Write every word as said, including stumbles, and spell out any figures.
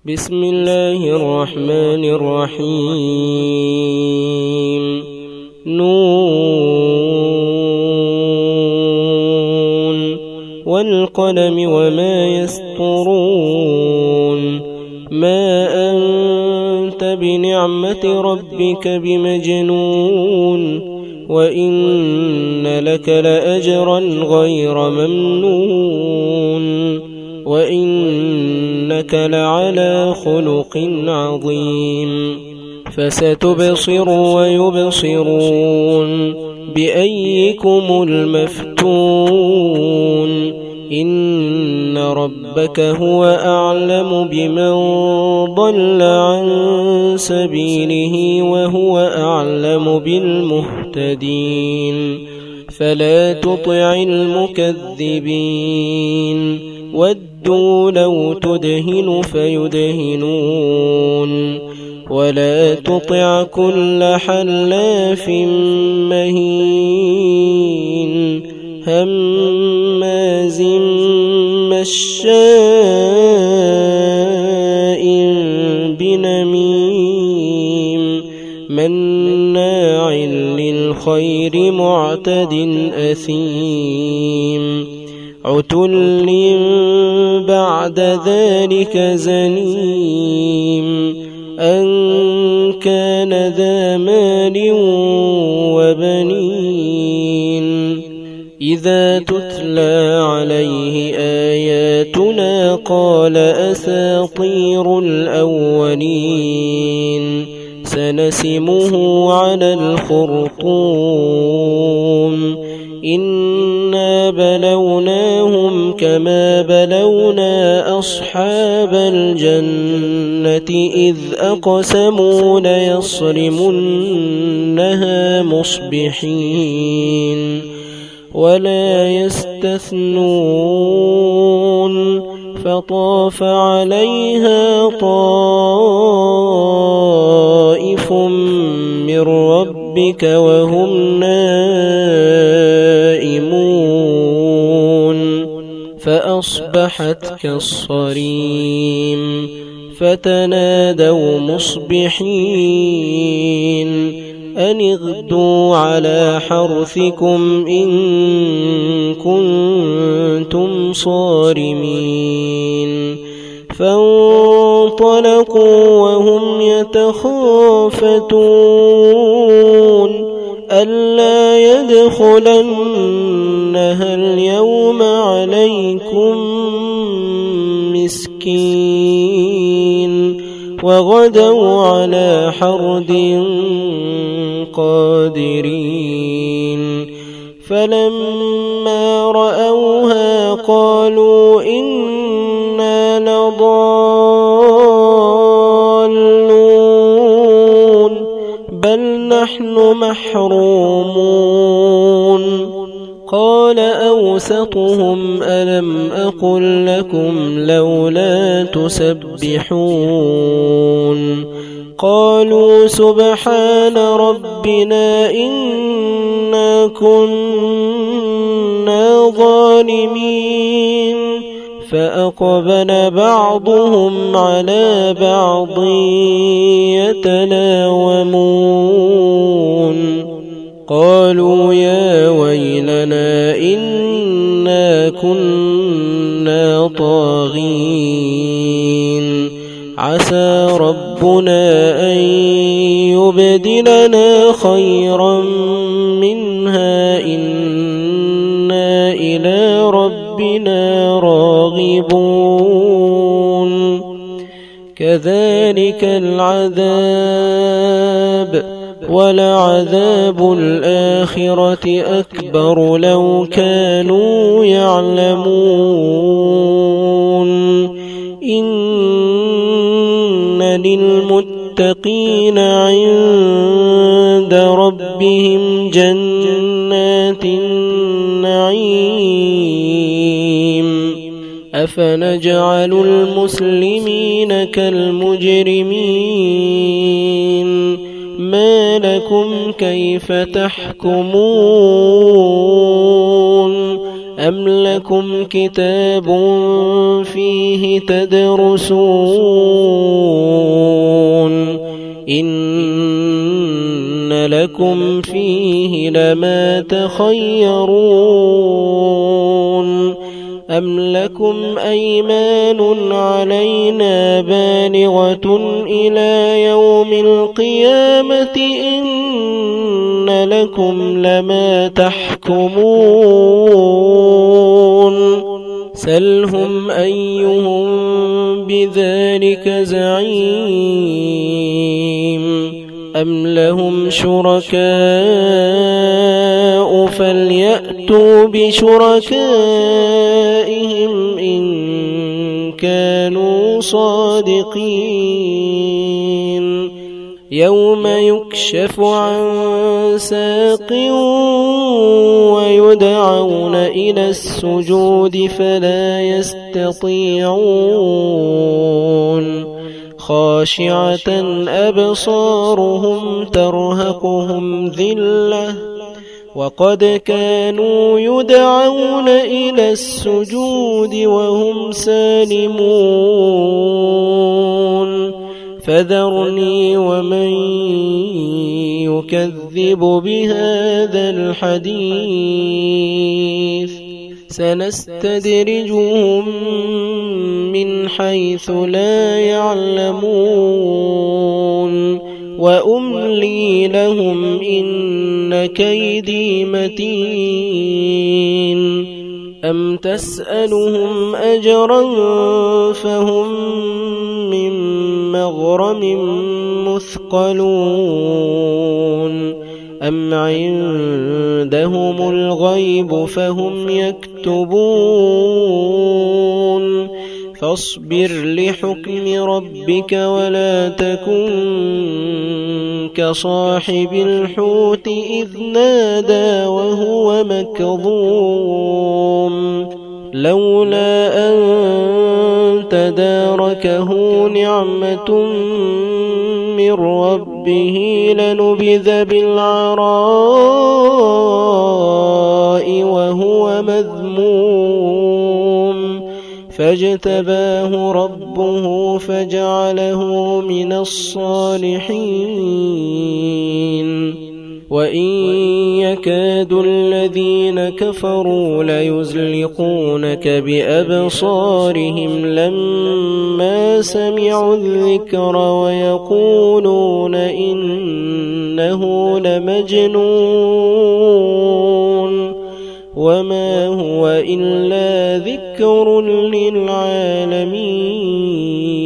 بسم الله الرحمن الرحيم نون والقلم وما يسطرون ما أنت بنعمة ربك بمجنون وإن لك لأجرا غير ممنون وإنك لعلى خلق عظيم فستبصر ويبصرون بأيكم المفتون إن ربك هو أعلم بمن ضل عن سبيله وهو أعلم بالمهتدين فلا تطع المكذبين ودوا لو تدهن فيدهنون ولا تطع كل حلاف مهين هماز مشاء بنميم مناع للخير معتد أثيم عتل بعد ذلك زنيم أن كان ذا مال وبنين إذا تتلى عليه آياتنا قال أساطير الأولين سنسمه على الخرطوم إنا بلوناهم كما بلونا أصحاب الجنة إذ أقسموا ليصرمنها مصبحين ولا يستثنون فطاف عليها طائف من ربك وهم نائمون فأصبحت كالصريم فتنادوا مصبحين أن اغدوا على حرثكم إن كنتم صارمين فانطلقوا وهم يتخافتون ألا يدخلنها اليوم عليكم مسكين وغدوا على حرد قادرين فلما رأوها قالوا إنا لضالون بل نحن محرومون قال أوسطهم ألم أقل لكم لولا تسبحون قالوا سبحان ربنا إنا كنا ظالمين فأقبل بعضهم على بعض يتلاومون قالوا يا ويلنا إنا كنا طاغين عسى ربنا أن يبدلنا خيرا منها إنا إلى ربنا راغبون كذلك العذاب ولعذاب الآخرة أكبر لو كانوا يعلمون إن للمتقين عند ربهم جنات النعيم أفنجعل المسلمين كالمجرمين ما لكم كيف تحكمون أم لكم كتاب فيه تدرسون إن لكم فيه لما تخيرون أم لكم أيمان علينا بالغة إلى يوم القيامة إن لكم لما تحكمون سلهم أيهم بذلك زعيم أم لهم شركاء فليأتوا بشركائهم إن كانوا صادقين يوم يكشف عن ساق ويدعون إلى السجود فلا يستطيعون خاشعة أبصارهم ترهقهم ذلة وقد كانوا يدعون إلى السجود وهم سالمون فذرني ومن يكذب بهذا الحديث سنستدرجهم من حيث لا يعلمون وأملي لهم إن كيدي متين أم تسألهم أجرا فهم من مغرم مثقلون أم عندهم الغيب فهم يكتبون فاصبر لحكم ربك ولا تكن كصاحب الحوت إذ نادى وهو مكظوم لولا أن تداركه نعمة من ربه لنبذ بالعراء وهو مذموم فاجتباه ربه فجعله من الصالحين وإن يكاد الذين كفروا ليزلقونك بأبصارهم لما سمعوا الذكر ويقولون إنه لمجنون وما هو إلا ذكر للعالمين